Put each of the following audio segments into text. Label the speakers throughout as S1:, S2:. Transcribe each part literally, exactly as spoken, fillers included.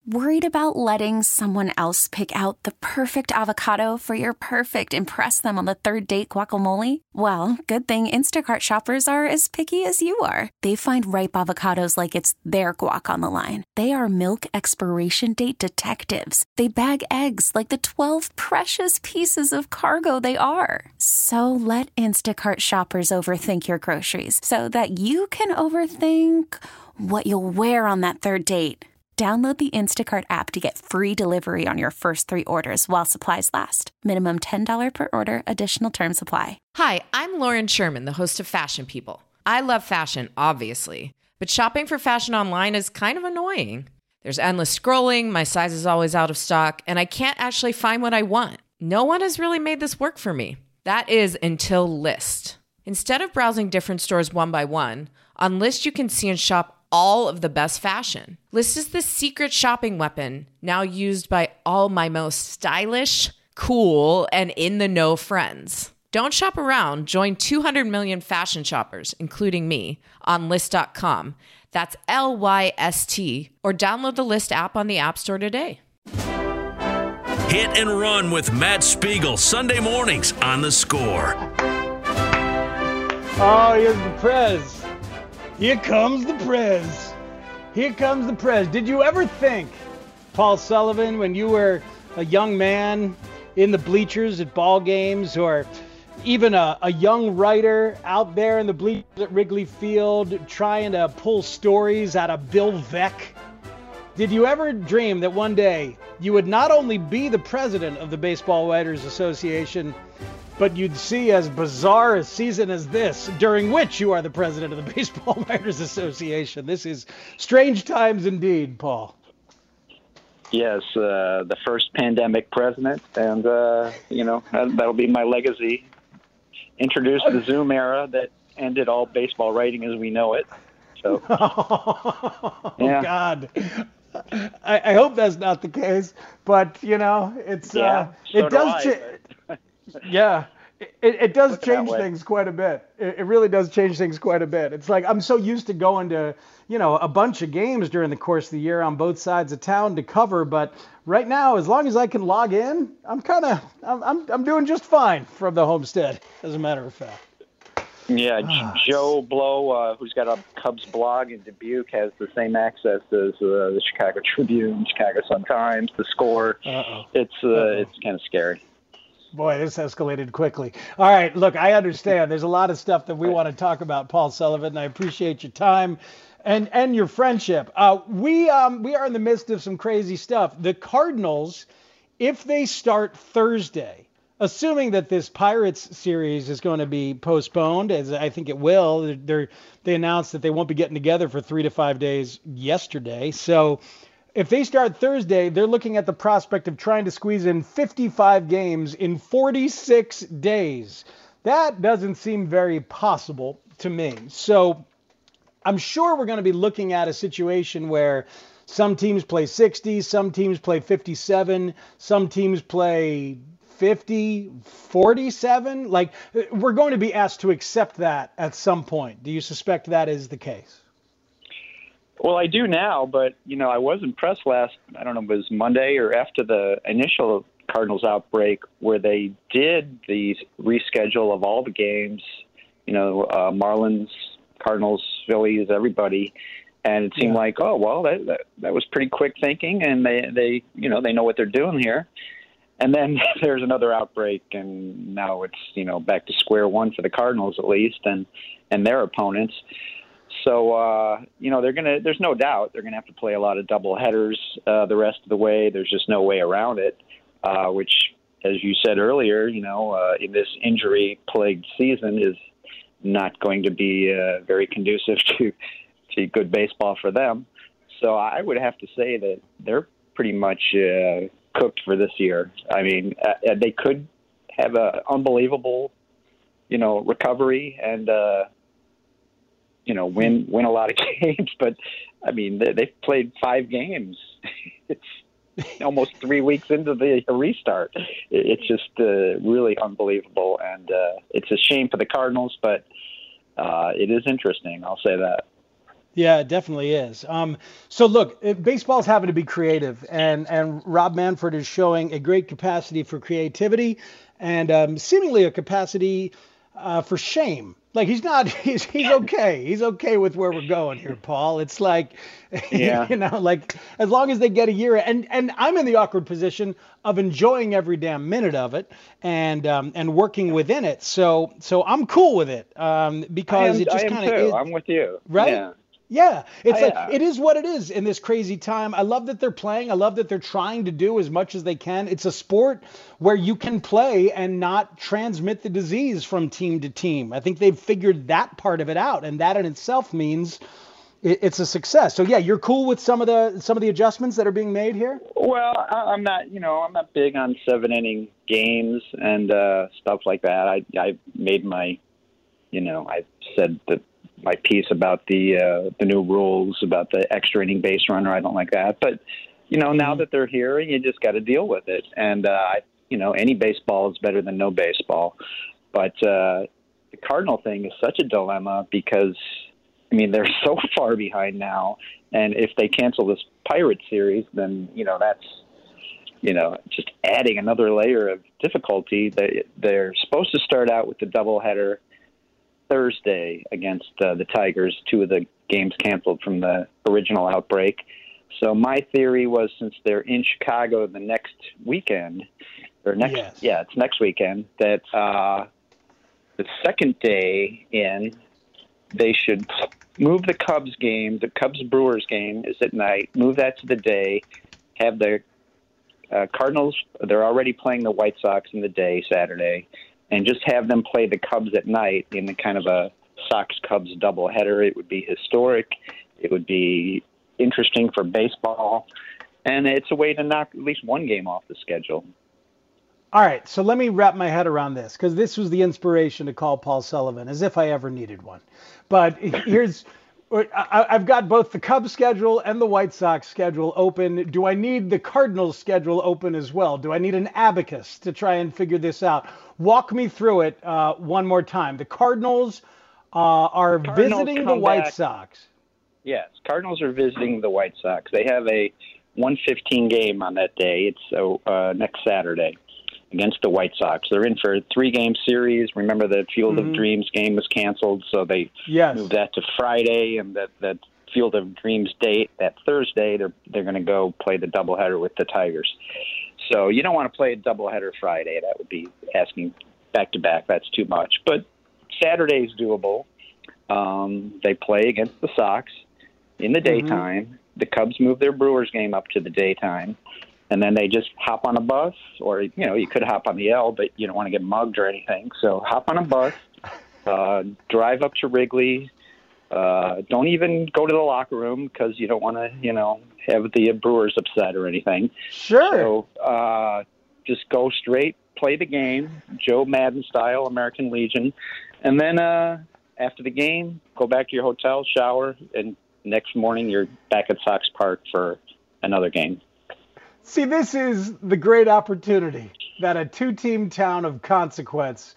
S1: Worried about letting someone else pick out the perfect avocado for your perfect impress them on the third date guacamole? Well, good thing Instacart shoppers are as picky as you are. They find ripe avocados like it's their guac on the line. They are milk expiration date detectives. They bag eggs like the twelve precious pieces of cargo they are. So let Instacart shoppers overthink your groceries so that you can overthink what you'll wear on that third date. Download the Instacart app to get free delivery on your first three orders while supplies last. Minimum ten dollars per order. Additional terms apply.
S2: Hi, I'm Lauren Sherman, the host of Fashion People. I love fashion, obviously, but shopping for fashion online is kind of annoying. There's endless scrolling, my size is always out of stock, and I can't actually find what I want. No one has really made this work for me. That is until Lyst. Instead of browsing different stores one by one, on Lyst you can see and shop all of the best fashion. Lyst is the secret shopping weapon now used by all my most stylish, cool, and in-the-know friends. Don't shop around. Join two hundred million fashion shoppers, including me, on Lyst dot com. That's L Y S T. Or download the Lyst app on the App Store today.
S3: Hit and Run with Matt Spiegel, Sunday mornings on The Score.
S4: Oh, here's the Prez. Here comes the Prez. Here comes the Prez. Did you ever think, Paul Sullivan, when you were a young man in the bleachers at ball games, or even a, a young writer out there in the bleachers at Wrigley Field trying to pull stories out of Bill Veeck, did you ever dream that one day you would not only be the president of the Baseball Writers Association, but you'd see as bizarre a season as this, during which you are the president of the Baseball Writers Association? This is strange times indeed, Paul.
S5: Yes, uh, the first pandemic president, and, uh, you know, that, that'll be my legacy. Introduced the Zoom era that ended all baseball writing as we know it. So,
S4: oh,
S5: yeah.
S4: God. I, I hope that's not the case, but, you know, it's
S5: yeah,
S4: uh,
S5: so
S4: it does
S5: I,
S4: change.
S5: but...
S4: Yeah, it, it does
S5: Looking
S4: change things quite a bit. It, it really does change things quite a bit. It's like I'm so used to going to, you know, a bunch of games during the course of the year on both sides of town to cover. But right now, as long as I can log in, I'm kind of I'm, I'm I'm doing just fine from the homestead, as a matter of fact.
S5: Yeah,
S4: Ah.
S5: Joe Blow, uh, who's got a Cubs blog in Dubuque, has the same access as uh, the Chicago Tribune, Chicago Sun-Times, the Score.
S4: Uh-oh.
S5: It's uh,
S4: Uh-oh.
S5: it's kind of scary.
S4: Boy, this escalated quickly. All right, look, I understand. There's a lot of stuff that we want to talk about, Paul Sullivan, and I appreciate your time and and your friendship. Uh, we um we are in the midst of some crazy stuff. The Cardinals, if they start Thursday, assuming that this Pirates series is going to be postponed, as I think it will, they're, they announced that they won't be getting together for three to five days yesterday. So if they start Thursday, they're looking at the prospect of trying to squeeze in fifty-five games in forty-six days. That doesn't seem very possible to me. So I'm sure we're going to be looking at a situation where some teams play sixty, some teams play fifty-seven, some teams play fifty, forty-seven. Like, we're going to be asked to accept that at some point. Do you suspect that is the case?
S5: Well, I do now, but, you know, I was impressed last, I don't know, it was Monday or after the initial Cardinals outbreak where they did the reschedule of all the games, you know, uh, Marlins, Cardinals, Phillies, everybody. And it seemed
S4: Yeah.
S5: like, oh, well, that, that that was pretty quick thinking, and they, they, you know, they know what they're doing here. And then there's another outbreak, and now it's, you know, back to square one for the Cardinals at least, and, and their opponents. So, uh, you know, they're going to, there's no doubt they're going to have to play a lot of double headers uh, the rest of the way. There's just no way around it, uh, which, as you said earlier, you know, uh, in this injury-plagued season is not going to be uh, very conducive to, to good baseball for them. So I would have to say that they're pretty much uh, cooked for this year. I mean, uh, they could have an unbelievable, you know, recovery and, uh, you know, win win a lot of games. But, I mean, they, they've played five games. It's almost three weeks into the restart. It's just uh, really unbelievable. And uh, it's a shame for the Cardinals, but uh, it is interesting. I'll say that.
S4: Yeah, it definitely is. Um, so look, it- baseball's having to be creative, and and Rob Manfred is showing a great capacity for creativity, and um, seemingly a capacity uh, for shame. Like he's not, he's he's okay. He's okay with where we're going here, Paul. It's like,
S5: Yeah.
S4: you know, like as long as they get a year, and and I'm in the awkward position of enjoying every damn minute of it, and um, and working within it. So so I'm cool with it, um,
S5: I
S4: because
S5: am,
S4: it
S5: I
S4: just
S5: am
S4: kind of
S5: too. I'm with you.
S4: right?
S5: Yeah.
S4: Yeah, it's
S5: I,
S4: like
S5: uh,
S4: it is what it is in this crazy time. I love that they're playing. I love that they're trying to do as much as they can. It's a sport where you can play and not transmit the disease from team to team. I think they've figured that part of it out, and that in itself means it, it's a success. So yeah, you're cool with some of the some of the adjustments that are being made here?
S5: Well, I, I'm not, you know, I'm not big on seven inning games and uh, stuff like that. I I made my, you know, I said that my piece about the uh, the new rules about the extra inning base runner. I don't like that, but you know, now that they're here, you just got to deal with it. And uh, I, you know, any baseball is better than no baseball. But uh, the Cardinal thing is such a dilemma because, I mean, they're so far behind now, and if they cancel this Pirate series, then you know that's, you know, just adding another layer of difficulty. They they're supposed to start out with the doubleheader Thursday against uh, the Tigers, two of the games canceled from the original outbreak. So my theory was, since they're in Chicago the next weekend, or next,
S4: Yes.
S5: yeah, it's next weekend, that uh, the second day in, they should move the Cubs game. The Cubs-Brewers game is at night. Move that to the day. Have the uh, Cardinals, they're already playing the White Sox in the day, Saturday, and just have them play the Cubs at night in the kind of a Sox-Cubs doubleheader. It would be historic. It would be interesting for baseball. And it's a way to knock at least one game off the schedule.
S4: All right, so let me wrap my head around this, because this was the inspiration to call Paul Sullivan, as if I ever needed one. But here's, I- I've got both the Cubs schedule and the White Sox schedule open. Do I need the Cardinals schedule open as well? Do I need an abacus to try and figure this out? Walk me through it uh, one more time. The Cardinals uh, are
S5: The Cardinals
S4: visiting the
S5: come
S4: White
S5: back-
S4: Sox.
S5: Yes, Cardinals are visiting the White Sox. They have a one fifteen game on that day. It's uh, next Saturday against the White Sox. They're in for a three-game series. Remember, the Field
S4: Mhm.
S5: of Dreams game was canceled, so they
S4: Yes.
S5: moved that to Friday, and that, that Field of Dreams date, that Thursday, they're they're going to go play the doubleheader with the Tigers. So you don't want to play a doubleheader Friday. That would be asking back-to-back. That's too much. But Saturday's doable. Um, they play against the Sox in the daytime. Mm-hmm. The Cubs move their Brewers game up to the daytime. And then they just hop on a bus, or, you know, you could hop on the L, but you don't want to get mugged or anything. So hop on a bus, uh, drive up to Wrigley. Uh, don't even go to the locker room because you don't want to, you know, have the Brewers upset or anything.
S4: Sure.
S5: So uh, just go straight, play the game, Joe Madden style, American Legion. And then uh, after the game, go back to your hotel, shower, and next morning you're back at Sox Park for another game.
S4: See, this is the great opportunity that a two-team town of consequence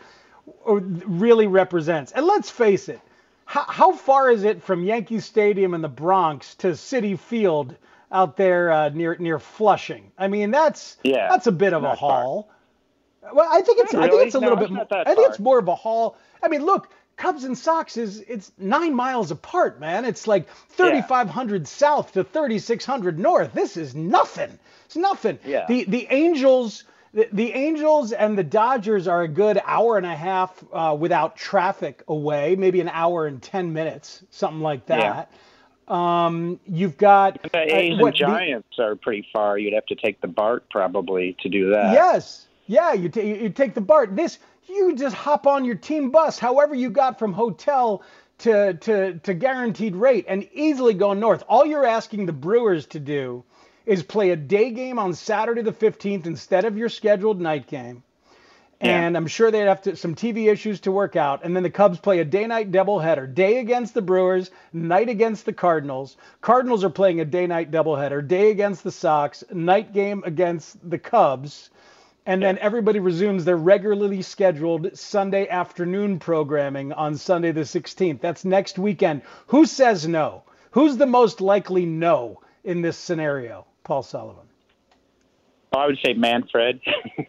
S4: really represents. And let's face it, how, how far is it from Yankee Stadium in the Bronx to Citi Field out there uh, near near Flushing? I mean, that's
S5: Yeah,
S4: that's a bit of a
S5: not
S4: haul. Well, I think it's
S5: Not
S4: I think
S5: really.
S4: it's a
S5: No,
S4: little
S5: it's
S4: bit.
S5: not that
S4: I think it's
S5: far.
S4: more of a haul. I mean, look. Cubs and Sox is it's nine miles apart, man. It's like thirty-five hundred south to thirty-six hundred north. This is nothing. It's nothing.
S5: Yeah.
S4: The the Angels the, the Angels and the Dodgers are a good hour and a half uh, without traffic away, maybe an hour and ten minutes, something like that. Um, you've got
S5: The A's
S4: uh, what,
S5: and Giants are pretty far. You'd have to take the BART probably to do that.
S4: Yes. Yeah, you, ta- you take the BART. This, you just hop on your team bus, however you got from hotel to, to, to guaranteed rate, and easily go north. All you're asking the Brewers to do is play a day game on Saturday the fifteenth instead of your scheduled night game.
S5: Yeah.
S4: And I'm sure they'd have to, some T V issues to work out. And then the Cubs play a day-night doubleheader. Day against the Brewers, night against the Cardinals. Cardinals are playing a day-night doubleheader. Day against the Sox, night game against the Cubs. And then everybody resumes their regularly scheduled Sunday afternoon programming on Sunday the sixteenth. That's next weekend. Who says no? Who's the most likely no in this scenario, Paul Sullivan?
S5: I would say Manfred.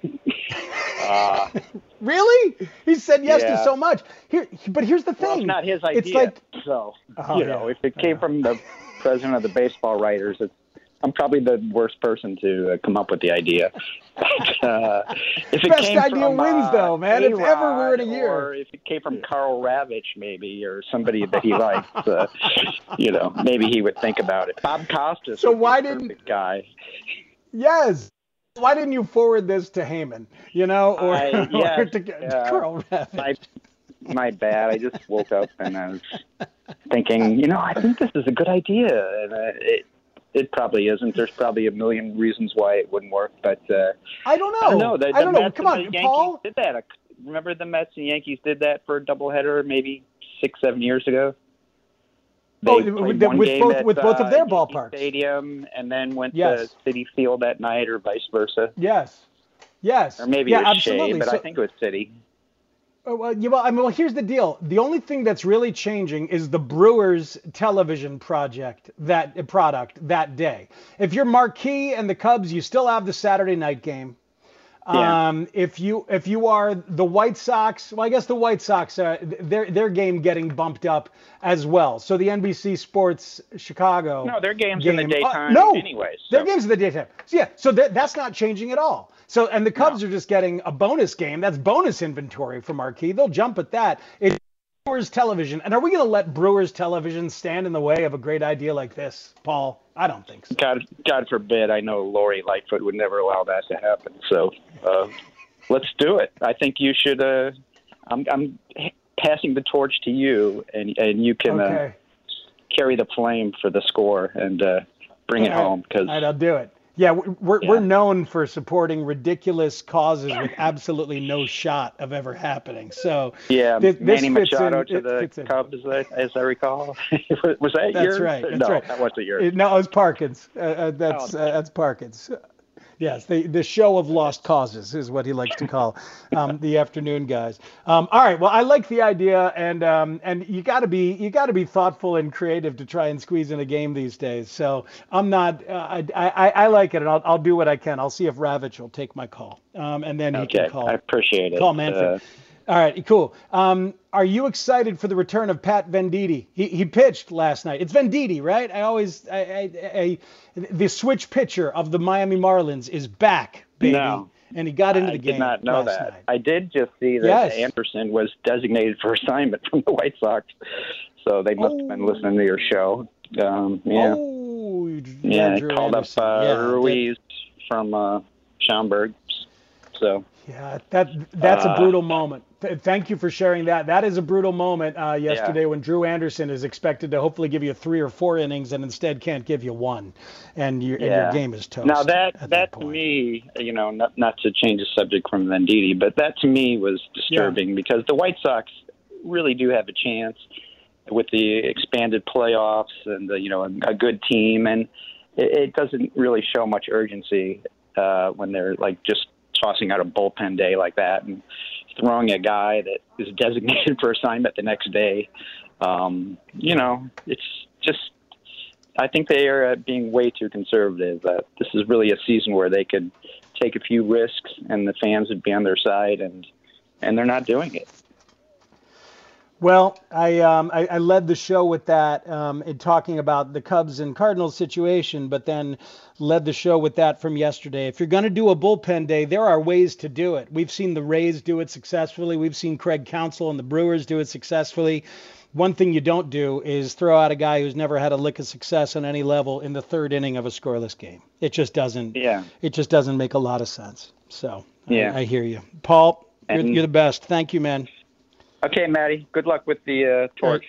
S5: uh,
S4: really? He said yes
S5: yeah.
S4: to so much. Here, but here's the thing.
S5: Well, it's not his idea.
S4: It's like,
S5: so,
S4: oh,
S5: you know,
S4: yeah.
S5: if it came
S4: yeah.
S5: from the president of the baseball writers, it's, I'm probably the worst person to uh, come up with the idea. But, uh, if it
S4: Best
S5: came
S4: idea
S5: from,
S4: wins,
S5: uh,
S4: though, man. If
S5: A-Rod,
S4: ever we're in a year.
S5: Or if it came from Carl Ravitch, maybe, or somebody that he likes, uh, you know, maybe he would think about it. Bob Costas
S4: so
S5: would
S4: why
S5: be a
S4: didn't
S5: perfect guy.
S4: Yes. Why didn't you forward this to Heyman? You know, or,
S5: I, yeah,
S4: or to, to
S5: uh,
S4: Carl Ravitch?
S5: My, my bad. I just woke up and I was thinking, you know, I think this is a good idea, and uh, it. It probably isn't. There's probably a million reasons why it wouldn't work, but uh,
S4: I don't know.
S5: I don't know. The,
S4: I don't
S5: the
S4: know.
S5: Mets
S4: Come
S5: and
S4: on,
S5: the Yankees
S4: Paul.
S5: did that. Remember the Mets and Yankees did that for a doubleheader maybe six, seven years ago. They
S4: Oh,
S5: played
S4: with,
S5: one
S4: with
S5: game
S4: both
S5: at,
S4: with both of their
S5: uh, Yankee
S4: ballparks.
S5: Stadium, and then went
S4: Yes.
S5: to Citi Field that night, or vice versa.
S4: Yes. Yes.
S5: Or maybe
S4: yeah,
S5: it was
S4: absolutely.
S5: Shea, but
S4: so,
S5: I think it was Citi.
S4: Oh, well, yeah, well, I mean, well, here's the deal. The only thing that's really changing is the Brewers television project, that product that day. If you're Marquee and the Cubs, you still have the Saturday night game.
S5: Yeah.
S4: Um, if you if you are the White Sox, well, I guess the White Sox, uh, their their game getting bumped up as well. So the N B C Sports Chicago.
S5: No, their game's
S4: game,
S5: in the daytime
S4: uh, no,
S5: anyway. So.
S4: Their game's in the daytime. So yeah, so that, that's not changing at all. So and the Cubs
S5: No.
S4: are just getting a bonus game. That's bonus inventory for Marquee. They'll jump at that. It's Brewers television. And are we going to let Brewers television stand in the way of a great idea like this, Paul? I don't think so.
S5: God, God forbid. I know Lori Lightfoot would never allow that to happen. So uh, let's do it. I think you should. Uh, I'm, I'm passing the torch to you, and and you can
S4: Okay.
S5: uh, carry the flame for the score and uh, bring it
S4: All right.
S5: home. Because
S4: All right, I'll do it. Yeah, we're
S5: Yeah.
S4: we're known for supporting ridiculous causes with absolutely no shot of ever happening. So
S5: yeah,
S4: this, this
S5: Manny
S4: fits
S5: Machado
S4: in,
S5: to
S4: it
S5: the
S4: fits in.
S5: Cubs, as I, as I recall. Was that
S4: That's
S5: yours?
S4: right. That's
S5: no,
S4: right.
S5: that wasn't yours.
S4: It- no, it was Parkins. Uh, uh, that's
S5: Oh.
S4: uh, that's Parkins. Yes, the the show of lost causes is what he likes to call um, the afternoon guys. Um, all right, well, I like the idea, and um, and you got to be you got to be thoughtful and creative to try and squeeze in a game these days. So I'm not. Uh, I, I I like it, and I'll I'll do what I can. I'll see if Ravitch will take my call, um, and then he
S5: Okay,
S4: can call.
S5: I appreciate it.
S4: Call Manfred.
S5: Uh,
S4: All right, cool. Um, are you excited for the return of Pat Venditti? He he pitched last night. It's Venditti, right? I always, I, I, I, the switch pitcher of the Miami Marlins is back, baby.
S5: No.
S4: And he got into
S5: I
S4: the game
S5: did not know
S4: last
S5: that.
S4: night.
S5: I did just see that
S4: Yes.
S5: Anderson was designated for assignment from the White Sox, so they must have been
S4: Oh.
S5: listening to your show. Um, yeah,
S4: Oh,
S5: yeah.
S4: Drew
S5: Called
S4: Anderson.
S5: up uh,
S4: Yeah, that-
S5: Ruiz from uh, Schaumburg. So
S4: Yeah, that that's a
S5: Uh,
S4: brutal moment. Th- Thank you for sharing that. That is a brutal moment uh, yesterday when Drew Anderson is expected to hopefully give you three or four innings and instead can't give you one, and, you, and your
S5: yeah.
S4: game is toast.
S5: Now that
S4: at
S5: that to
S4: point.
S5: me, you know, not not to change the subject from Venditti, but that to me was disturbing because the White Sox really do have a chance with the expanded playoffs and the, you know, a, a good team, and it, it doesn't really show much urgency uh, when they're like just tossing out a bullpen day like that and throwing a guy that is designated for assignment the next day. Um, you know, it's just, I think they are uh, being way too conservative. Uh, this is really a season where they could take a few risks and the fans would be on their side, and, and they're not doing it.
S4: Well, I, um, I I led the show with that um, in talking about the Cubs and Cardinals situation, but then led the show with that from yesterday. If you're going to do a bullpen day, there are ways to do it. We've seen the Rays do it successfully. We've seen Craig Counsell and the Brewers do it successfully. One thing you don't do is throw out a guy who's never had a lick of success on any level in the third inning of a scoreless game. It just doesn't.
S5: Yeah.
S4: It just doesn't make a lot of sense. So
S5: Yeah.
S4: I, I hear you, Paul. You're,
S5: And-
S4: you're the best. Thank you, man.
S5: Okay, Maddie, good luck with the uh, torch.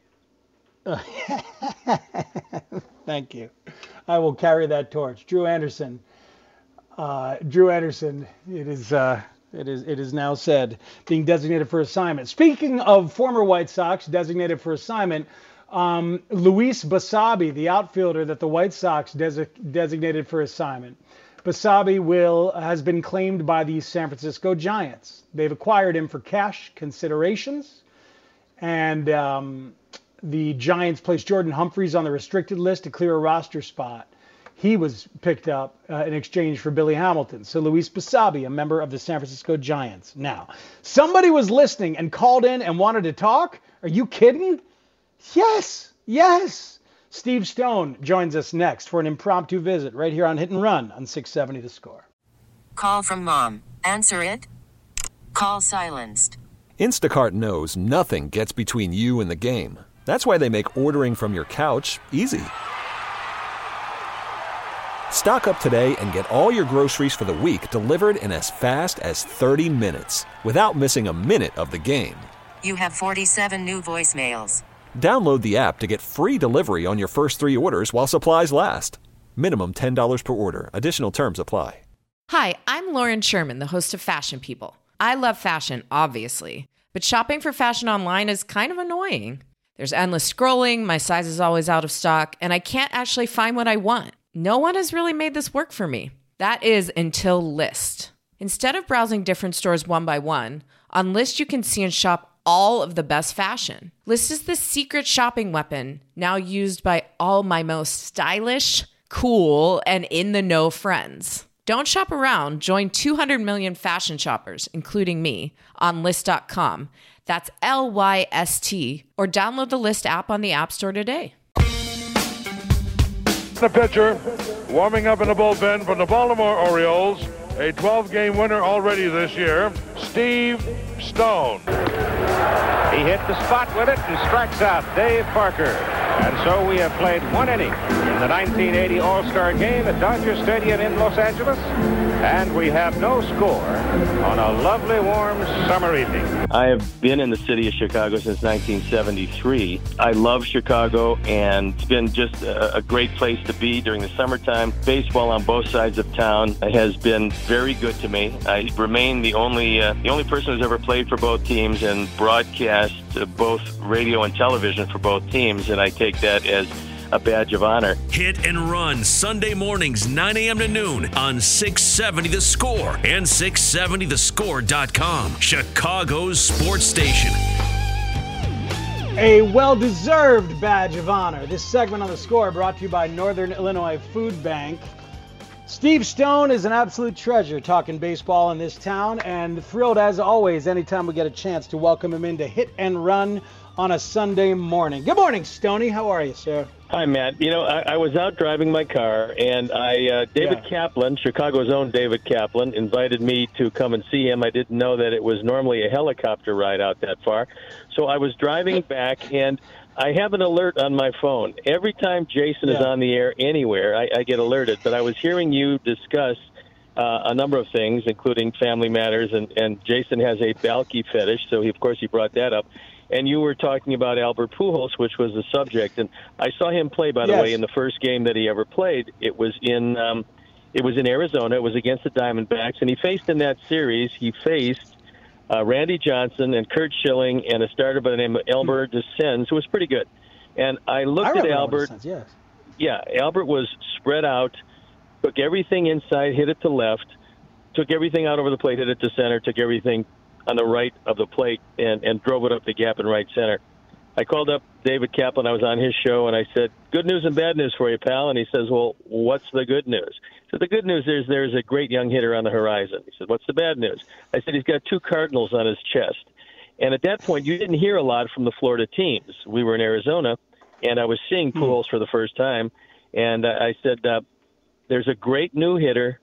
S4: Thank you. I will carry that torch. Drew Anderson. Uh, Drew Anderson. It is. Uh, it is. It is now said being designated for assignment. Speaking of former White Sox designated for assignment, um, Luis Basabe, the outfielder that the White Sox desi- designated for assignment. Basabe will has been claimed by the San Francisco Giants. They've acquired him for cash considerations, and um, the Giants placed Jordan Humphreys on the restricted list to clear a roster spot. He was picked up uh, in exchange for Billy Hamilton. So Luis Basabe, a member of the San Francisco Giants. Now, somebody was listening and called in and wanted to talk? Are you kidding? Yes, yes. Steve Stone joins us next for an impromptu visit right here on Hit and Run on six seventy The Score.
S6: Call from mom. Answer it. Call silenced.
S7: Instacart knows nothing gets between you and the game. That's why they make ordering from your couch easy. Stock up today and get all your groceries for the week delivered in as fast as thirty minutes without missing a minute of the game.
S6: You have forty-seven new voicemails.
S7: Download the app to get free delivery on your first three orders while supplies last. Minimum ten dollars per order. Additional terms apply.
S2: Hi, I'm Lauren Sherman, the host of Fashion People. I love fashion, obviously, but shopping for fashion online is kind of annoying. There's endless scrolling, my size is always out of stock, and I can't actually find what I want. No one has really made this work for me. That is until Lyst. Instead of browsing different stores one by one, on Lyst you can see and shop all of the best fashion. Lyst is the secret shopping weapon now used by all my most stylish, cool, and in-the-know friends. Don't shop around. Join two hundred million fashion shoppers, including me, on Lyst dot com. That's L Y S T. Or download the Lyst app on the App Store today.
S8: The pitcher, warming up in the bullpen from the Baltimore Orioles, a twelve-game winner already this year, Steve Stone.
S9: He hit the spot with it and strikes out Dave Parker. And so we have played one inning in the nineteen eighty All-Star Game at Dodger Stadium in Los Angeles, and we have no score on a lovely warm summer evening.
S10: I have been in the city of Chicago since nineteen seventy-three. I love Chicago, and it's been just a, a great place to be during the summertime. Baseball on both sides of town has been very good to me. I remain the only uh, the only person who's ever played for both teams and broadcast uh, both radio and television for both teams, and I take that as a badge of honor.
S3: Hit and Run, Sunday mornings, nine a.m. to noon on six seventy The Score and six seventy the score dot com, Chicago's sports station.
S4: A well-deserved badge of honor. This segment on The Score brought to you by Northern Illinois Food Bank. Steve Stone is an absolute treasure talking baseball in this town, and thrilled as always anytime we get a chance to welcome him into Hit and Run on a Sunday morning. Good morning, Stoney. How are you, sir?
S10: Hi, Matt. You know, I, I was out driving my car, and I uh, David yeah. Kaplan, Chicago's own David Kaplan, invited me to come and see him. I didn't know that it was normally a helicopter ride out that far. So I was driving back, and I have an alert on my phone. Every time Jason yeah. is on the air anywhere, I, I get alerted. But I was hearing you discuss uh, a number of things, including family matters, and, and Jason has a Balky fetish, so he, of course he brought that up. And you were talking about Albert Pujols, which was the subject. And I saw him play, by the yes. way, in the first game that he ever played. It was in um, it was in Arizona. It was against the Diamondbacks. And he faced in that series, he faced uh, Randy Johnson and Curt Schilling and a starter by the name of Elmer DeSenz, who was pretty good. And I looked
S4: I
S10: at Albert.
S4: Sense, yes.
S10: Yeah, Albert was spread out, took everything inside, hit it to left, took everything out over the plate, hit it to center, took everything on the right of the plate and, and drove it up the gap in right center. I called up David Kaplan. I was on his show, and I said, good news and bad news for you, pal. And he says, well, what's the good news? So the good news is there's a great young hitter on the horizon. He said, what's the bad news? I said, he's got two Cardinals on his chest. And at that point, you didn't hear a lot from the Florida teams. We were in Arizona, and I was seeing Pujols for the first time. And I said, uh, there's a great new hitter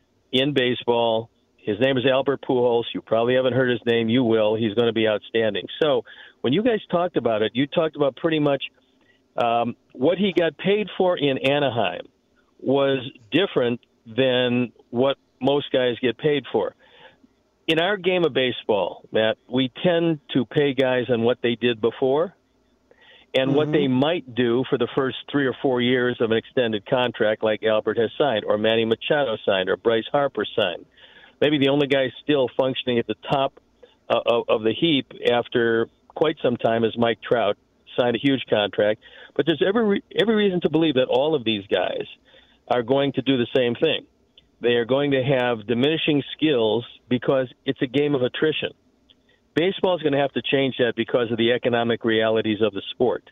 S10: in baseball. His name is Albert Pujols. You probably haven't heard his name. You will. He's going to be outstanding. So when you guys talked about it, you talked about pretty much um, what he got paid for in Anaheim was different than what most guys get paid for. In our game of baseball, Matt, we tend to pay guys on what they did before and mm-hmm. what they might do for the first three or four years of an extended contract like Albert has signed, or Manny Machado signed, or Bryce Harper signed. Maybe the only guy still functioning at the top uh, of, of the heap after quite some time is Mike Trout, signed a huge contract. But there's every re- every reason to believe that all of these guys are going to do the same thing. They are going to have diminishing skills because it's a game of attrition. Baseball is going to have to change that because of the economic realities of the sport.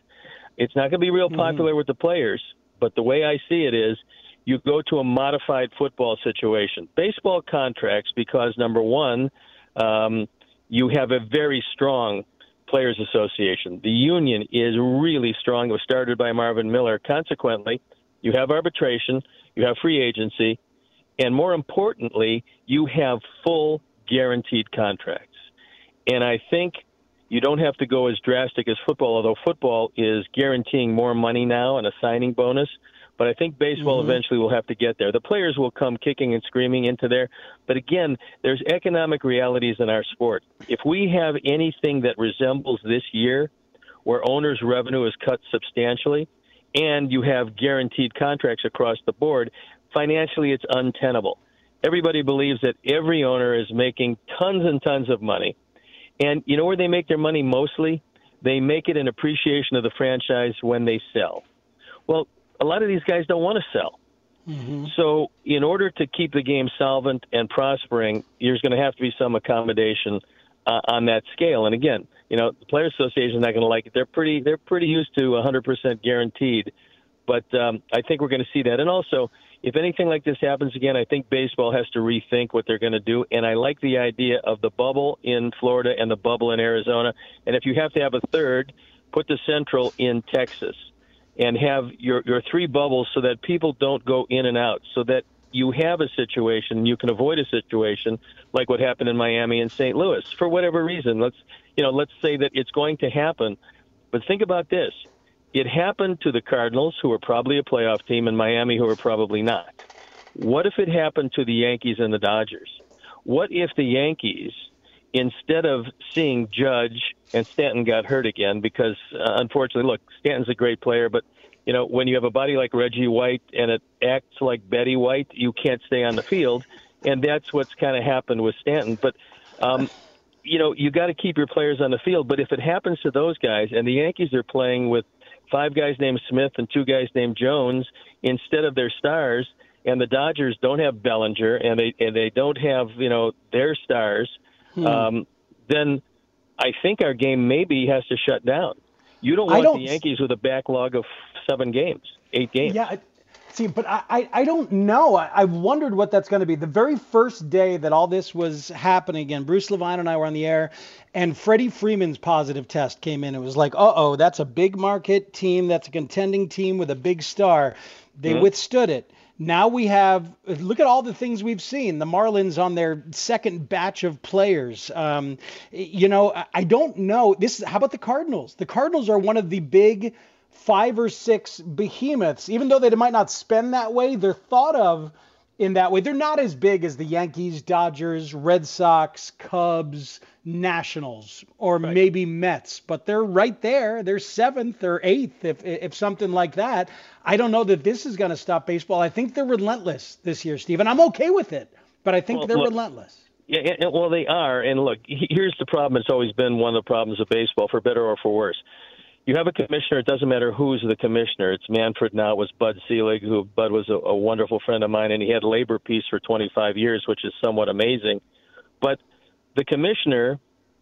S10: It's not going to be real popular mm-hmm. with the players, but the way I see it is you go to a modified football situation. Baseball contracts, because, number one, um, you have a very strong Players Association. The union is really strong. It was started by Marvin Miller. Consequently, you have arbitration, you have free agency, and more importantly, you have full guaranteed contracts. And I think you don't have to go as drastic as football, although football is guaranteeing more money now and a signing bonus. But I think baseball mm-hmm. eventually will have to get there. The players will come kicking and screaming into there. But again, there's economic realities in our sport. If we have anything that resembles this year, where owners' revenue is cut substantially, and you have guaranteed contracts across the board, financially it's untenable. Everybody believes that every owner is making tons and tons of money. And you know where they make their money mostly? They make it in appreciation of the franchise when they sell. Well, a lot of these guys don't want to sell. Mm-hmm. So in order to keep the game solvent and prospering, there's going to have to be some accommodation uh, on that scale. And again, you know, the Players Association is not going to like it. They're pretty they're pretty used to one hundred percent guaranteed. But um, I think we're going to see that. And also, if anything like this happens again, I think baseball has to rethink what they're going to do. And I like the idea of the bubble in Florida and the bubble in Arizona. And if you have to have a third, put the Central in Texas. And have your, your three bubbles so that people don't go in and out, so that you have a situation, you can avoid a situation like what happened in Miami and Saint Louis for whatever reason. Let's, you know, let's say that it's going to happen. But think about this. It happened to the Cardinals, who are probably a playoff team, and Miami, who are probably not. What if it happened to the Yankees and the Dodgers? What if the Yankees, instead of seeing Judge, and Stanton got hurt again because, uh, unfortunately, look, Stanton's a great player, but, you know, when you have a body like Reggie White and it acts like Betty White, you can't stay on the field, and that's what's kind of happened with Stanton. But, um, you know, you got to keep your players on the field, but if it happens to those guys, and the Yankees are playing with five guys named Smith and two guys named Jones instead of their stars, and the Dodgers don't have Bellinger, and they and they don't have, you know, their stars, hmm. um, then I think our game maybe has to shut down. You don't want don't, the Yankees with a backlog of seven games, eight games.
S4: Yeah, see, but I, I, I don't know. I, I've wondered what that's going to be. The very first day that all this was happening again, Bruce Levine and I were on the air, and Freddie Freeman's positive test came in. It was like, uh-oh, that's a big market team. That's a contending team with a big star. They mm-hmm. withstood it. Now we have, look at all the things we've seen. The Marlins on their second batch of players. Um, you know, I don't know. This. How about the Cardinals? The Cardinals are one of the big five or six behemoths. Even though they might not spend that way, they're thought of in that way. They're not as big as the Yankees, Dodgers, Red Sox, Cubs, Nationals, or right. maybe Mets, but they're right there. They're seventh or eighth, if if something like that. I don't know that this is going to stop baseball. I think they're relentless this year, Steve, and I'm okay with it, but I think well, they're look, relentless.
S10: Yeah, well, they are, and look, here's the problem. It's always been one of the problems of baseball, for better or for worse. You have a commissioner. It doesn't matter who's the commissioner. It's Manfred now. It was Bud Selig, who Bud was a, a wonderful friend of mine, and he had labor peace for twenty-five years, which is somewhat amazing. But the commissioner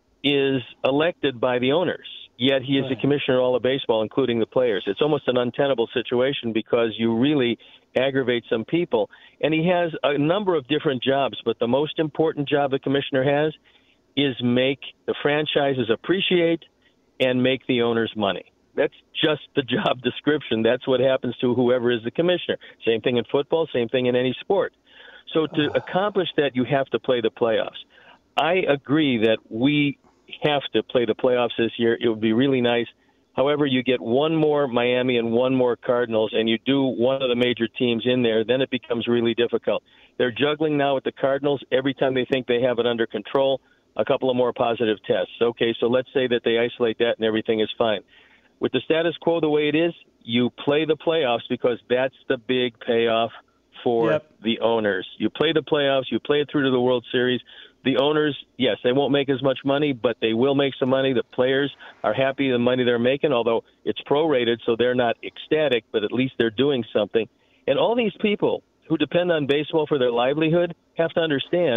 S10: is elected by the owners, yet he is right. the commissioner of all of baseball, including the players. It's almost an untenable situation because you really aggravate some people. And he has a number of different jobs, but the most important job the commissioner has is make the franchises appreciate and make the owners money. That's just the job description. That's what happens to whoever is the commissioner. Same thing in football, same thing in any sport. So to accomplish that, you have to play the playoffs. I agree that we have to play the playoffs this year. It would be really nice. However, you get one more Miami and one more Cardinals, and you do one of the major teams in there, then it becomes really difficult. They're juggling now with the Cardinals. Every time they think they have it under control, a couple of more positive tests. Okay, so let's say that they isolate that and everything is fine. With the status quo the way it is, you play the playoffs because that's the big payoff for yep. the owners. You play the playoffs, you play it through to the World Series. The owners, yes, they won't make as much money, but they will make some money. The players are happy with the money they're making, although it's prorated, so they're not ecstatic, but at least they're doing something. And all these people who depend on baseball for their livelihood have to understand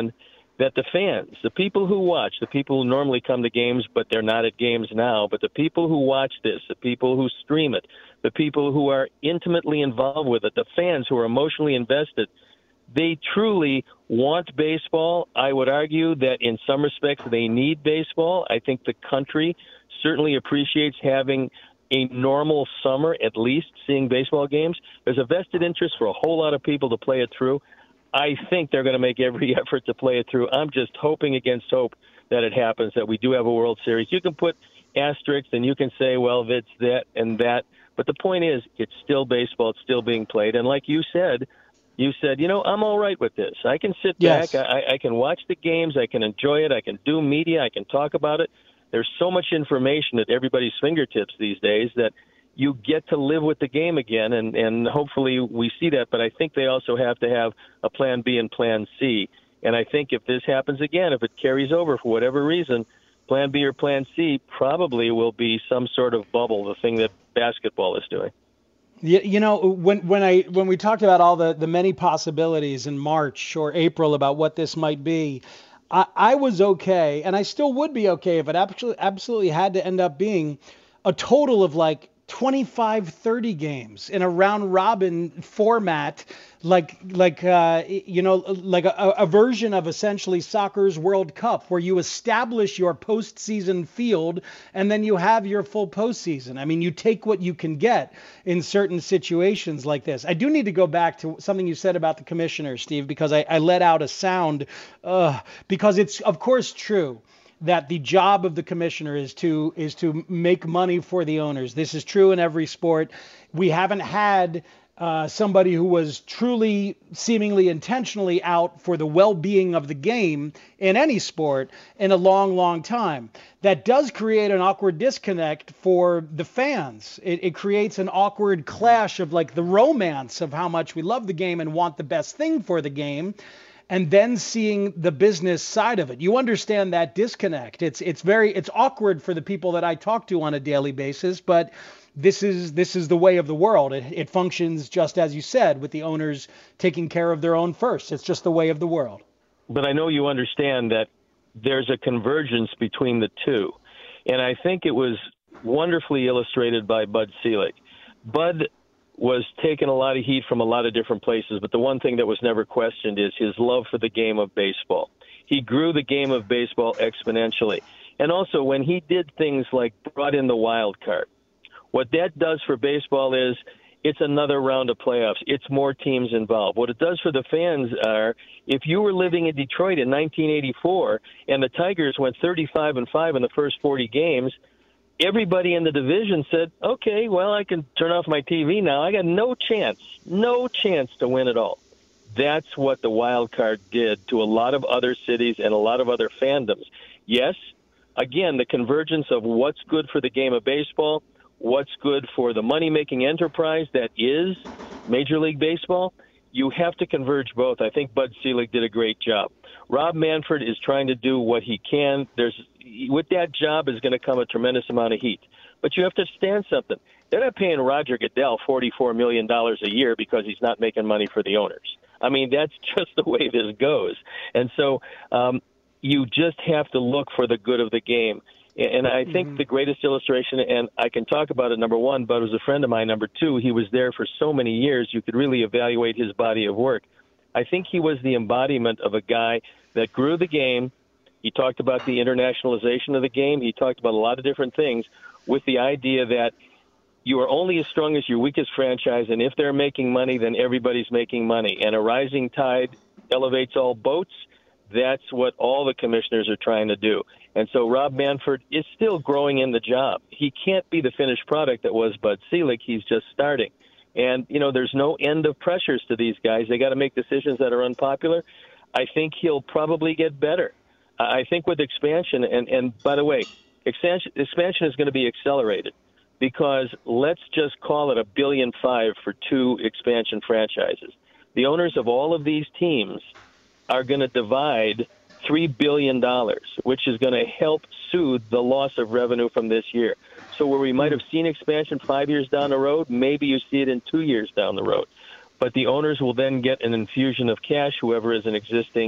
S10: that the fans, the people who watch, the people who normally come to games but they're not at games now, but the people who watch this, the people who stream it, the people who are intimately involved with it, the fans who are emotionally invested, they truly want baseball. I would argue that in some respects they need baseball. I think the country certainly appreciates having a normal summer, at least seeing baseball games. There's a vested interest for a whole lot of people to play it through. I think they're going to make every effort to play it through. I'm just hoping against hope that it happens, that we do have a World Series. You can put asterisks and you can say, well, it's that and that. But the point is, it's still baseball. It's still being played. And like you said, you said, you know, I'm all right with this. I can sit
S4: Yes.
S10: back. I, I can watch the games. I can enjoy it. I can do media. I can talk about it. There's so much information at everybody's fingertips these days that you get to live with the game again, and, and hopefully we see that. But I think they also have to have a plan B and plan C. And I think if this happens again, if it carries over for whatever reason, plan B or plan C probably will be some sort of bubble, the thing that basketball is doing.
S4: You, you know, when when I when we talked about all the, the many possibilities in March or April about what this might be, I, I was okay, and I still would be okay if it absolutely absolutely had to end up being a total of like twenty-five, thirty games in a round robin format, like like uh, you know, like a, a version of essentially soccer's World Cup, where you establish your postseason field and then you have your full postseason. I mean, you take what you can get in certain situations like this. I do need to go back to something you said about the commissioner, Steve, because I, I let out a sound, uh, because it's of course true that the job of the commissioner is to is to make money for the owners. This is true in every sport. We haven't had uh, somebody who was truly, seemingly intentionally out for the well-being of the game in any sport in a long, long time. That does create an awkward disconnect for the fans. It, it creates an awkward clash of like the romance of how much we love the game and want the best thing for the game, and then seeing the business side of it. You understand that disconnect. It's it's very it's awkward for the people that I talk to on a daily basis, but this is this is the way of the world. It, it functions just as you said, with the owners taking care of their own first. It's just the way of the world.
S10: But I know you understand that there's a convergence between the two. And I think it was wonderfully illustrated by Bud Selig. Bud was taking a lot of heat from a lot of different places, but the one thing that was never questioned is his love for the game of baseball. He grew the game of baseball exponentially. And also, when he did things like brought in the wild card, what that does for baseball is it's another round of playoffs. It's more teams involved. What it does for the fans are, if you were living in Detroit in nineteen eighty-four and the Tigers went thirty-five and five in the first forty games, everybody in the division said, okay, well, I can turn off my T V now. I got no chance, no chance to win it all. That's what the wild card did to a lot of other cities and a lot of other fandoms. Yes, again, the convergence of what's good for the game of baseball, what's good for the money-making enterprise that is Major League Baseball, you have to converge both. I think Bud Selig did a great job. Rob Manfred is trying to do what he can. There's with that job is going to come a tremendous amount of heat. But you have to understand something. They're not paying Roger Goodell forty-four million dollars a year because he's not making money for the owners. I mean, that's just the way this goes. And so um, you just have to look for the good of the game. And I think mm-hmm. the greatest illustration, and I can talk about it, number one, Bud was a friend of mine. Number two, he was there for so many years, you could really evaluate his body of work. I think he was the embodiment of a guy that grew the game. He talked about the internationalization of the game. He talked about a lot of different things with the idea that you are only as strong as your weakest franchise, and if they're making money, then everybody's making money. And a rising tide elevates all boats. That's what all the commissioners are trying to do. And so Rob Manfred is still growing in the job. He can't be the finished product that was Bud Selig. He's just starting. And, you know, there's no end of pressures to these guys. They got to make decisions that are unpopular. I think he'll probably get better. I think with expansion, and, and by the way, expansion, expansion is going to be accelerated because let's just call it a billion five for two expansion franchises. The owners of all of these teams are going to divide three billion dollars, which is going to help soothe the loss of revenue from this year. So where we might have seen expansion five years down the road, maybe you see it in two years down the road. But the owners will then get an infusion of cash, whoever is an existing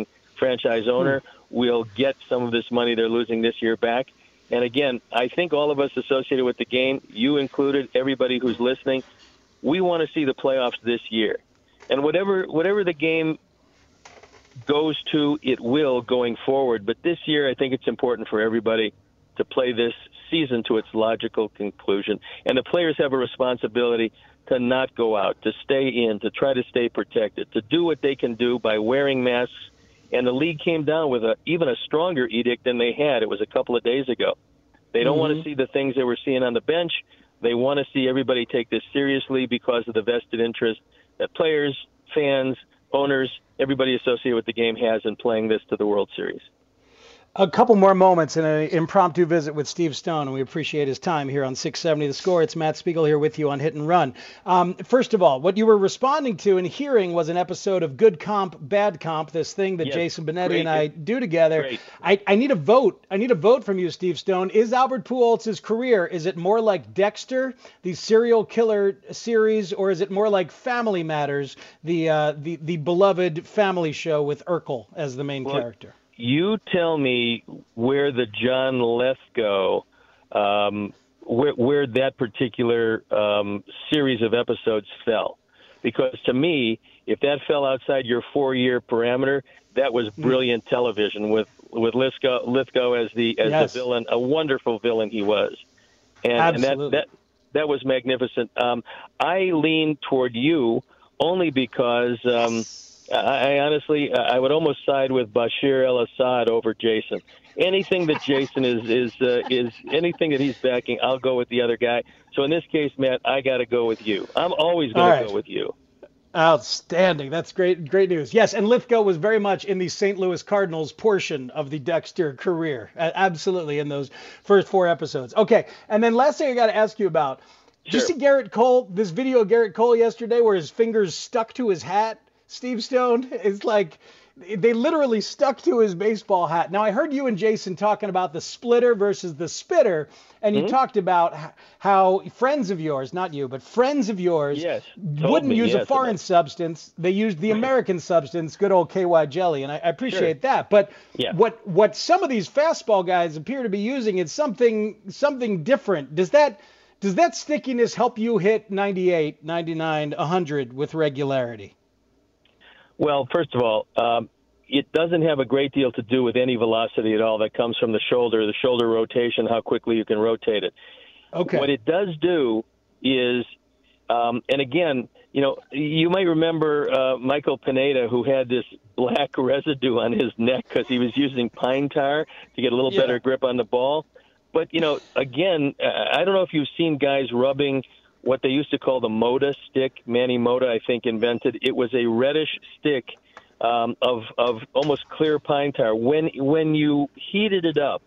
S10: franchise owner hmm. will get some of this money they're losing this year back. And again, I think all of us associated with the game, you included, everybody who's listening, we want to see the playoffs this year. And whatever whatever the game goes to, it will going forward. But this year, I think it's important for everybody to play this season to its logical conclusion. And the players have a responsibility to not go out, to stay in, to try to stay protected, to do what they can do by wearing masks. And the league came down with a, even a stronger edict than they had. It was a couple of days ago. They don't mm-hmm. want to see the things they were seeing on the bench. They want to see everybody take this seriously because of the vested interest that players, fans, owners, everybody associated with the game has in playing this to the World Series.
S4: A couple more moments in an impromptu visit with Steve Stone, and we appreciate his time here on six seventy The Score. It's Matt Spiegel here with you on Hit and Run. Um, first of all, what you were responding to and hearing was an episode of Good Comp, Bad Comp, this thing that yes, Jason Benetti great. and I do together. I, I need a vote. I need a vote from you, Steve Stone. Is Albert Pujols' career, is it more like Dexter, the serial killer series, or is it more like Family Matters, the uh, the, the beloved family show with Urkel as the main well, character?
S10: You tell me where the John Lithgow, um, where, where that particular um, series of episodes fell. Because to me, if that fell outside your four-year parameter, that was brilliant mm. television with, with Lithgow, Lithgow as the as yes. the villain, a wonderful villain he was. And, and that, that, that was magnificent. Um, I lean toward you only because... Um, I honestly, I would almost side with Bashir al-Assad over Jason. Anything that Jason is is uh, is anything that he's backing, I'll go with the other guy. So in this case, Matt, I got to go with you. I'm always going right. to go with you.
S4: Outstanding. That's great. Great news. Yes, and Lithgow was very much in the Saint Louis Cardinals portion of the Dexter career. Absolutely, in those first four episodes. Okay, and then last thing I got to ask you about. Sure. Did you see Garrett Cole? This video of Garrett Cole yesterday, where his fingers stuck to his hat. Steve Stone, is like they literally stuck to his baseball hat. Now, I heard you and Jason talking about the splitter versus the spitter, and mm-hmm. you talked about how friends of yours, not you, but friends of yours,
S10: yes,
S4: wouldn't
S10: me,
S4: use
S10: yes,
S4: a foreign substance. They used the American substance, good old K Y jelly, and I, I appreciate sure. that. But
S10: yeah.
S4: what what some of these fastball guys appear to be using is something something different. Does that does that stickiness help you hit ninety-eight, ninety-nine, one hundred with regularity?
S10: Well, first of all, um, it doesn't have a great deal to do with any velocity at all that comes from the shoulder, the shoulder rotation, how quickly you can rotate it.
S4: Okay.
S10: What it does do is, um, and again, you know, you might remember uh, Michael Pineda, who had this black residue on his neck because he was using pine tar to get a little yeah. better grip on the ball. But, you know, again, I don't know if you've seen guys rubbing what they used to call the Moda stick. Manny Moda, I think, invented. It was a reddish stick um, of of almost clear pine tar. When when you heated it up,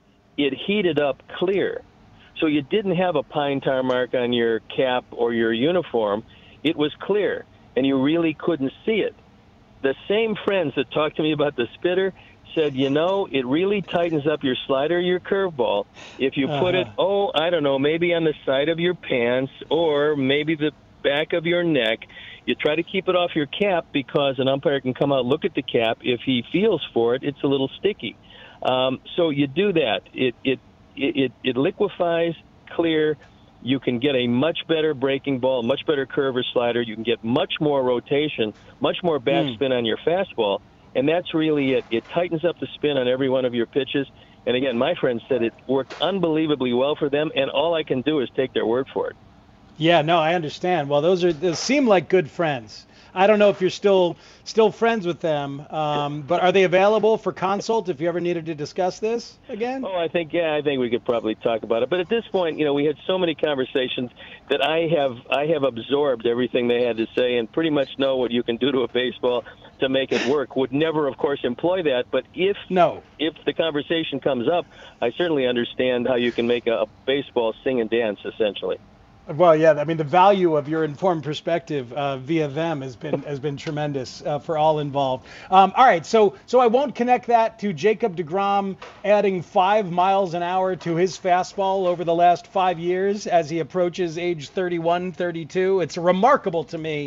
S10: it heated up clear. So you didn't have a pine tar mark on your cap or your uniform. It was clear, and you really couldn't see it. The same friends that talked to me about the spitter said, you know, it really tightens up your slider, your curveball. If you put uh-huh. it, oh, I don't know, maybe on the side of your pants or maybe the back of your neck, you try to keep it off your cap because an umpire can come out, look at the cap. If he feels for it, it's a little sticky. Um, so you do that. It, it, it, it liquefies clear. You can get a much better breaking ball, much better curve or slider. You can get much more rotation, much more backspin mm. on your fastball. And that's really it. It tightens up the spin on every one of your pitches. And again, my friend said it worked unbelievably well for them, and all I can do is take their word for it.
S4: Yeah, no, I understand. Well, those are those seem like good friends. I don't know if you're still still friends with them, um, but are they available for consult if you ever needed to discuss this again?
S10: Oh, I think yeah, I think we could probably talk about it. But at this point, you know, we had so many conversations that I have I have absorbed everything they had to say and pretty much know what you can do to a baseball to make it work. Would never, of course, employ that. But if
S4: no,
S10: if the conversation comes up, I certainly understand how you can make a, a baseball sing and dance, essentially.
S4: Well, yeah, I mean, the value of your informed perspective uh, via them has been has been tremendous uh, for all involved. Um, all right, so so I won't connect that to Jacob deGrom adding five miles an hour to his fastball over the last five years as he approaches age thirty-one, thirty-two. It's remarkable to me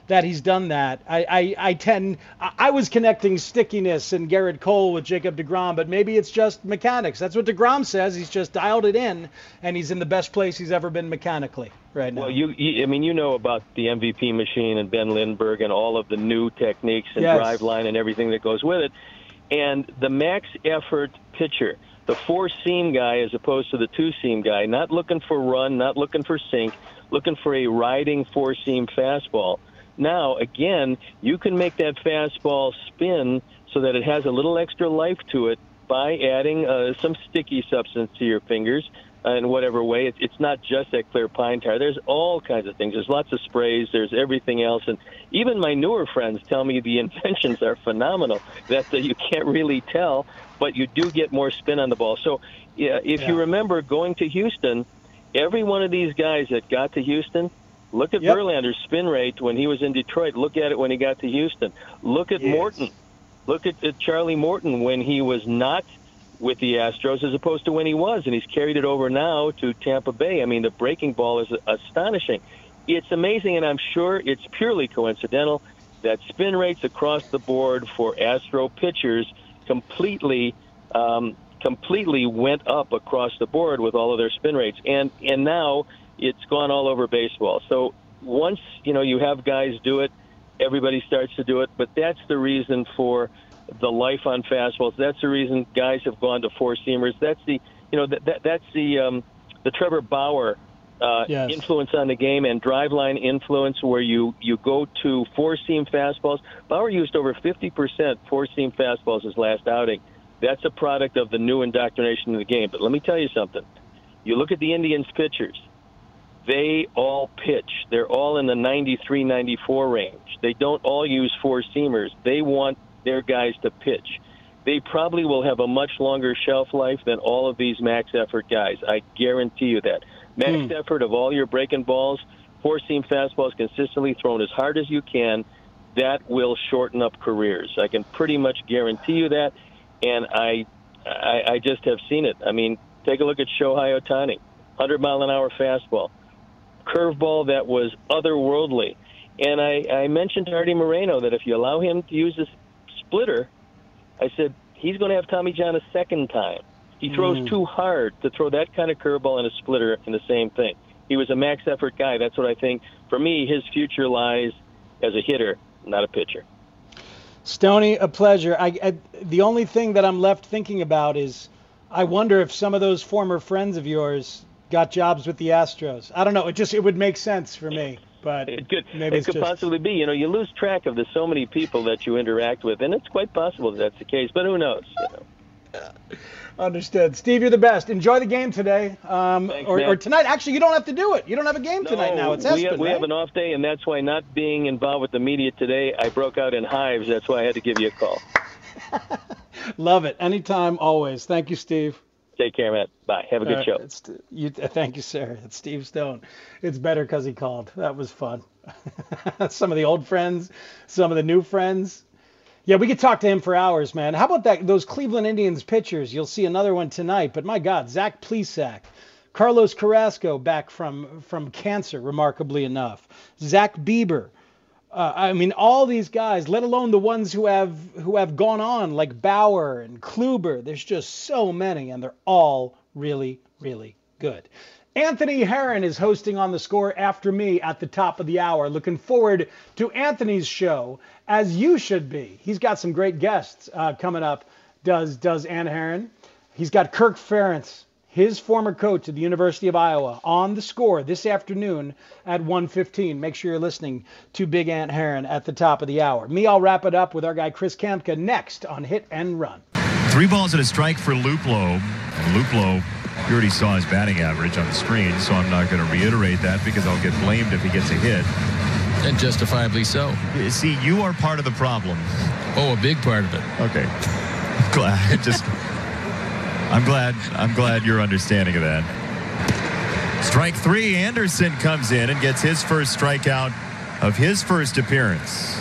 S4: that he's done that. I, I, I tend, I was connecting stickiness and Garrett Cole with Jacob deGrom, but maybe it's just mechanics. That's what deGrom says. He's just dialed it in, and he's in the best place he's ever been mechanically right now.
S10: Well, you, you I mean, you know about the M V P machine and Ben Lindbergh and all of the new techniques and
S4: Yes.
S10: drive line and everything that goes with it. And the max effort pitcher, the four-seam guy as opposed to the two-seam guy, not looking for run, not looking for sink, looking for a riding four-seam fastball. Now, again, you can make that fastball spin so that it has a little extra life to it by adding uh, some sticky substance to your fingers uh, in whatever way. It, it's not just that clear pine tar. There's all kinds of things. There's lots of sprays. There's everything else. And even my newer friends tell me the inventions are phenomenal, that uh, you can't really tell, but you do get more spin on the ball. So yeah, if
S4: Yeah.
S10: you remember going to Houston, every one of these guys that got to Houston, look at
S4: Yep.
S10: Verlander's spin rate when he was in Detroit. Look at it when he got to Houston. Look at
S4: Yes.
S10: Morton. Look at, at Charlie Morton when he was not with the Astros as opposed to when he was, and he's carried it over now to Tampa Bay. I mean, the breaking ball is astonishing. It's amazing, and I'm sure it's purely coincidental that spin rates across the board for Astro pitchers completely um, completely went up across the board with all of their spin rates. And, and now it's gone all over baseball. So once, you know, you have guys do it, everybody starts to do it. But that's the reason for the life on fastballs. That's the reason guys have gone to four-seamers. That's the, you know, that, that that's the um, the Trevor Bauer uh,
S4: Yes.
S10: influence on the game and driveline influence, where you, you go to four-seam fastballs. Bauer used over fifty percent four-seam fastballs his last outing. That's a product of the new indoctrination of the game. But let me tell you something. You look at the Indians pitchers. They all pitch. They're all in the ninety-three, ninety-four range. They don't all use four-seamers. They want their guys to pitch. They probably will have a much longer shelf life than all of these max effort guys. I guarantee you that. Max
S4: Hmm.
S10: effort of all your breaking balls, four-seam fastballs consistently thrown as hard as you can, that will shorten up careers. I can pretty much guarantee you that, and I, I, I just have seen it. I mean, take a look at Shohei Ohtani, one hundred mile an hour fastball, curveball that was otherworldly. And I, I mentioned to Artie Moreno that if you allow him to use this splitter, I said, he's going to have Tommy John a second time. He throws
S4: Mm.
S10: too hard to throw that kind of curveball and a splitter in the same thing. He was a max effort guy. That's what I think. For me, his future lies as a hitter, not a pitcher.
S4: Stoney, a pleasure. I, I, the only thing that I'm left thinking about is I wonder if some of those former friends of yours got jobs with the Astros. I don't know. It just it would make sense for me, but
S10: It could,
S4: maybe
S10: it
S4: it's
S10: could
S4: just,
S10: possibly be. You know, you lose track of the so many people that you interact with, and it's quite possible that that's the case. But who knows? You know.
S4: Understood. Steve, you're the best. Enjoy the game today, um,
S10: Thanks,
S4: or,
S10: man.
S4: or tonight. Actually, you don't have to do it. You don't have a game tonight now. It's
S10: we,
S4: Espen,
S10: have, we
S4: right?
S10: have an off day, and that's why not being involved with the media today, I broke out in hives. That's why I had to give you a call.
S4: Love it. Anytime, always. Thank you, Steve.
S10: Take care, Matt. Bye. Have a good
S4: Uh,
S10: show.
S4: It's, you, thank you, sir. It's Steve Stone. It's better because he called. That was fun. Some of the old friends, some of the new friends. Yeah, we could talk to him for hours, man. How about that? Those Cleveland Indians pitchers. You'll see another one tonight. But my God, Zach Plesac, Carlos Carrasco back from from cancer, remarkably enough. Zach Bieber. Uh, I mean, all these guys, let alone the ones who have who have gone on, like Bauer and Kluber. There's just so many, and they're all really, really good. Anthony Herron is hosting On the Score after me at the top of the hour. Looking forward to Anthony's show, as you should be. He's got some great guests uh, coming up, does does Ann Herron. He's got Kirk Ferentz, his former coach at the University of Iowa, On the Score this afternoon at one fifteen. Make sure you're listening to Big Ant Herron at the top of the hour. Me, I'll wrap it up with our guy Chris Kamka next on Hit and Run.
S11: Three balls and a strike for Luplow. And Luplow, you already saw his batting average on the screen, so I'm not going to reiterate that because I'll get blamed if he gets a hit.
S12: And justifiably so.
S11: See, you are part of the problem.
S12: Oh, a big part of it.
S11: Okay. Glad. Just, I'm glad. I'm glad you're understanding of that. Strike three. Anderson comes in and gets his first strikeout of his first appearance.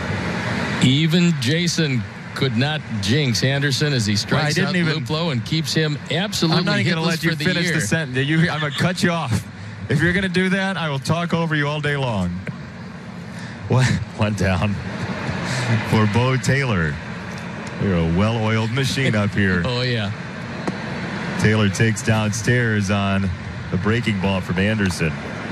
S12: Even Jason could not jinx Anderson as he strikes
S11: well,
S12: out
S11: even,
S12: Luplow and keeps him absolutely
S11: I'm not even going to let you
S12: the
S11: finish
S12: year.
S11: the sentence. You, I'm going to cut you off. If you're going to do that, I will talk over you all day long. One, one down for Bo Taylor. We're a well-oiled machine up here.
S12: Oh, yeah.
S11: Taylor takes downstairs on the breaking ball from Anderson.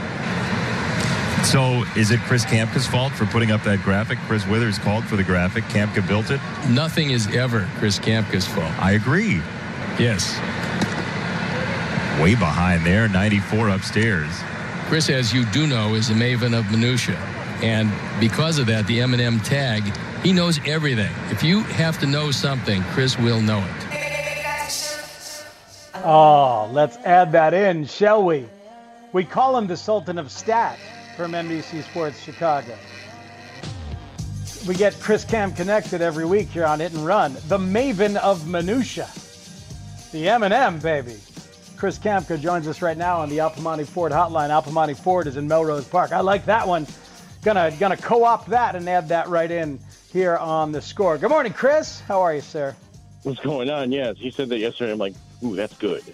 S11: So is it Chris Kamka's fault for putting up that graphic? Chris Withers called for the graphic. Kamka built it?
S12: Nothing is ever Chris Kamka's fault.
S11: I agree.
S12: Yes.
S11: Way behind there, ninety-four upstairs.
S12: Chris, as you do know, is a maven of minutia. And because of that, the M and M tag, he knows everything. If you have to know something, Chris will know it.
S4: Oh, let's add that in, shall we? We call him the Sultan of Stat from N B C Sports Chicago. We get Chris Cam connected every week here on Hit and Run. The maven of minutia. The M and M, baby. Chris Kamka joins us right now on the Al Piemonte Ford hotline. Al Piemonte Ford is in Melrose Park. I like that one. Gonna, gonna co-opt that and add that right in here on the score. Good morning, Chris. How are you, sir?
S10: What's going on? Yes, he said that yesterday. I'm like, ooh, that's good.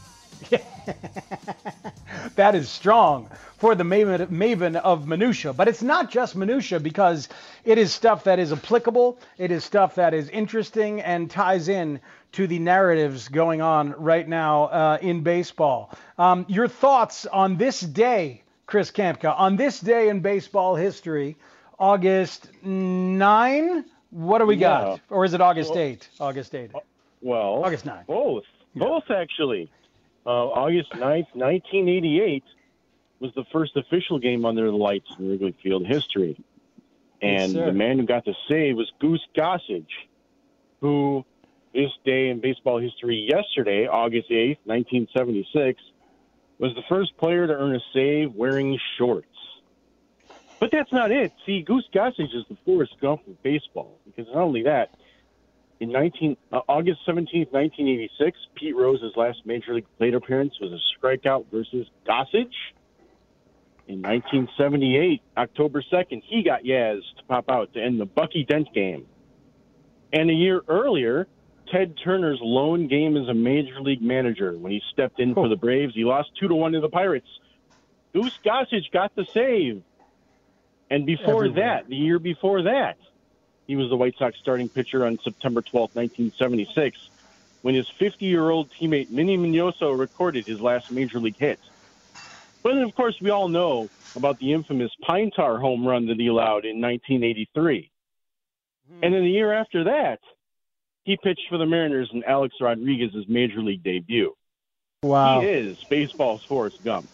S4: That is strong for the maven, maven of minutia. But it's not just minutia, because it is stuff that is applicable. It is stuff that is interesting and ties in to the narratives going on right now uh, in baseball. Um, your thoughts on this day, Chris Kamka, on this day in baseball history, August ninth? What do we
S10: Yeah.
S4: got? Or is it August
S10: Well-
S4: eighth? August eighth.
S10: Well,
S4: August ninth.
S10: Both. Both, actually. Uh, August ninth, nineteen eighty-eight was the first official game under the lights in Wrigley Field history. And
S4: Yes, sir.
S10: the man who got the save was Goose Gossage, who this day in baseball history yesterday, August eighth, nineteen seventy-six, was the first player to earn a save wearing shorts. But that's not it. See, Goose Gossage is the Forrest Gump of baseball, because not only that, in nineteen, uh, August seventeenth, nineteen eighty-six, Pete Rose's last Major League plate appearance was a strikeout versus Gossage. In nineteen seventy-eight, October second, he got Yaz to pop out to end the Bucky Dent game. And a year earlier, Ted Turner's lone game as a Major League manager, when he stepped in for the Braves, he lost two to one to the Pirates. Goose Gossage got the save. And before
S4: Everywhere.
S10: that, the year before that, he was the White Sox starting pitcher on September twelfth, nineteen seventy-six, when his fifty-year-old teammate Minnie Minoso recorded his last Major League hit. But then, of course, we all know about the infamous Pine Tar home run that he allowed in nineteen eighty-three. And then the year after that, he pitched for the Mariners in Alex Rodriguez's Major League debut.
S4: Wow.
S10: He is baseball's Forrest Gump.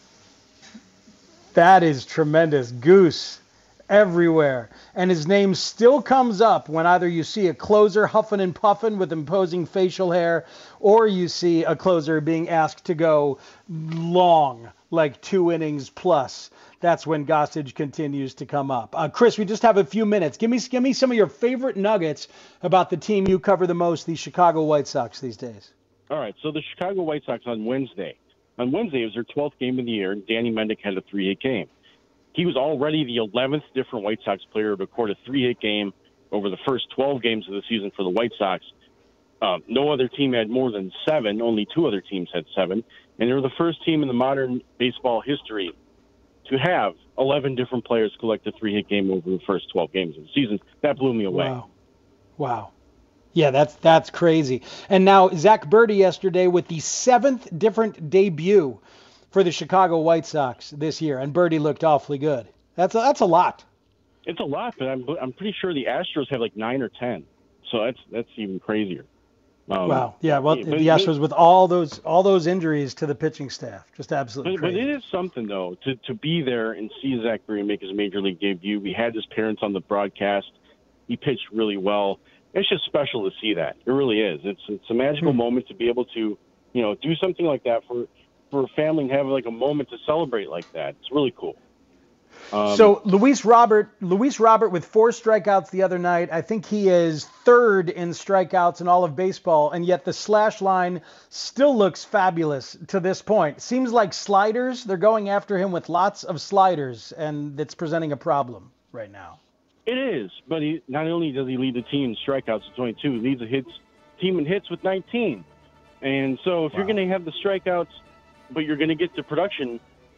S4: That is tremendous. Goose everywhere. And his name still comes up when either you see a closer huffing and puffing with imposing facial hair, or you see a closer being asked to go long, like two innings plus. That's when Gossage continues to come up. Uh, Chris, we just have a few minutes. Give me, give me some of your favorite nuggets about the team you cover the most, the Chicago White Sox these days.
S10: All right, so the Chicago White Sox on Wednesday. On Wednesday, it was their twelfth game of the year, and Danny Mendick had a three-hit game. He was already the eleventh different White Sox player to record a three-hit game over the first twelve games of the season for the White Sox. Um, no other team had more than seven. Only two other teams had seven. And they were the first team in the modern baseball history to have eleven different players collect a three-hit game over the first twelve games of the season. That blew me away.
S4: Wow. Wow. Yeah, that's that's crazy. And now Zach Berty yesterday with the seventh different debut for the Chicago White Sox this year, and Berty looked awfully good. That's a, that's a lot.
S10: It's a lot, but I'm I'm pretty sure the Astros have like nine or ten. So that's that's even crazier. Um,
S4: Wow. Yeah. Well,
S10: but-
S4: the Astros with all those all those injuries to the pitching staff, just absolutely
S10: But, but
S4: crazy.
S10: it is something, though, to, to be there and see Zach Berry make his Major League debut. We had his parents on the broadcast. He pitched really well. It's just special to see that. It really is. It's it's a magical
S4: Hmm.
S10: moment to be able to, you know, do something like that for, for a family and have like a moment to celebrate like that. It's really cool. Um,
S4: So Luis Robert, Luis Robert with four strikeouts the other night. I think he is third in strikeouts in all of baseball, and yet the slash line still looks fabulous to this point. Seems like sliders. They're going after him with lots of sliders, and it's presenting a problem right now.
S10: It is, but he not only does he lead the team in strikeouts with twenty-two, he leads the hits team in hits with nineteen. And so if you're going to have the strikeouts, but you're going to get the production,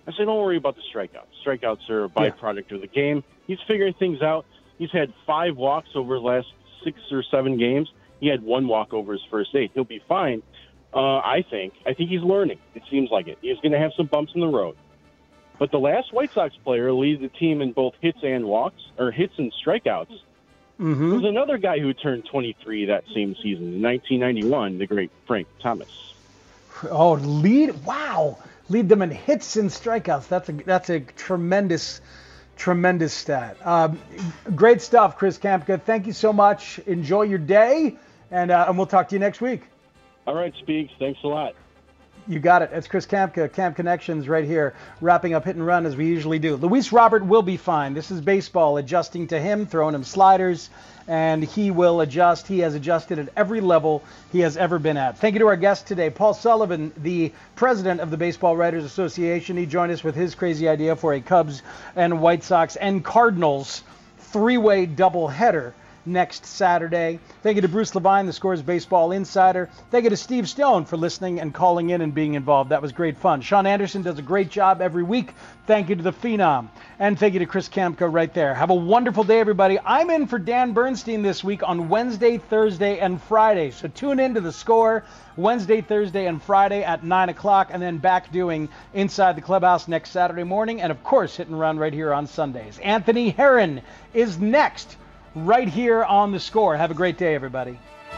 S13: I said, don't worry about the strikeouts. Strikeouts are a byproduct yeah. of the game. He's figuring things out. He's had five walks over the last six or seven games. He had one walk over his first eight. He'll be fine, uh, I think. I think he's learning. It seems like it. He's going to have some bumps in the road. But the last White Sox player leads the team in both hits and walks, or hits and strikeouts.
S4: Mm-hmm.
S13: There's another guy who turned twenty-three that same season, in nineteen ninety-one, the great Frank Thomas.
S4: Oh, lead! Wow, lead them in hits and strikeouts. That's a that's a tremendous, tremendous stat. Um, great stuff, Chris Kamka. Thank you so much. Enjoy your day, and uh, and we'll talk to you next week.
S13: All right, Speaks. Thanks a lot.
S4: You got it. It's Chris Kamka, Camp Connections right here, wrapping up Hit and Run as we usually do. Luis Robert will be fine. This is baseball, adjusting to him, throwing him sliders, and he will adjust. He has adjusted at every level he has ever been at. Thank you to our guest today, Paul Sullivan, the president of the Baseball Writers Association. He joined us with his crazy idea for a Cubs and White Sox and Cardinals three-way doubleheader next Saturday. Thank you to Bruce Levine, the Scores Baseball Insider. Thank you to Steve Stone for listening and calling in and being involved. That was great fun. Sean Anderson does a great job every week. Thank you to the Phenom. And thank you to Chris Kamka right there. Have a wonderful day, everybody. I'm in for Dan Bernstein this week on Wednesday, Thursday, and Friday. So tune in to The Score Wednesday, Thursday, and Friday at nine o'clock, and then back doing Inside the Clubhouse next Saturday morning. And, of course, Hit and Run right here on Sundays. Anthony Herron is next, right here on The Score. Have a great day, everybody.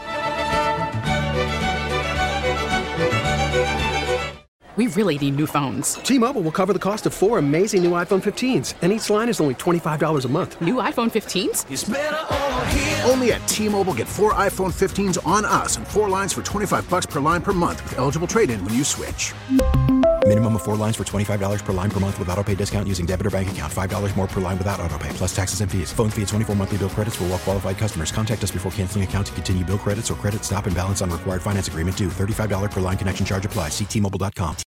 S14: We really need new phones.
S15: T-Mobile will cover the cost of four amazing new iPhone fifteens, and each line is only twenty-five dollars a month.
S14: New iPhone fifteens?
S15: It's better over
S16: here. Only at T-Mobile, get four iPhone fifteens on us and four lines for twenty-five dollars per line per month with eligible trade-in when you switch.
S17: Minimum of four lines for twenty-five dollars per line per month with autopay discount using debit or bank account. five dollars more per line without autopay, plus taxes and fees. Phone fee at twenty-four monthly bill credits for well-qualified customers. Contact us before canceling account to continue bill credits or credit stop and balance on required finance agreement due. thirty-five dollars per line connection charge applies. See T Mobile dot com.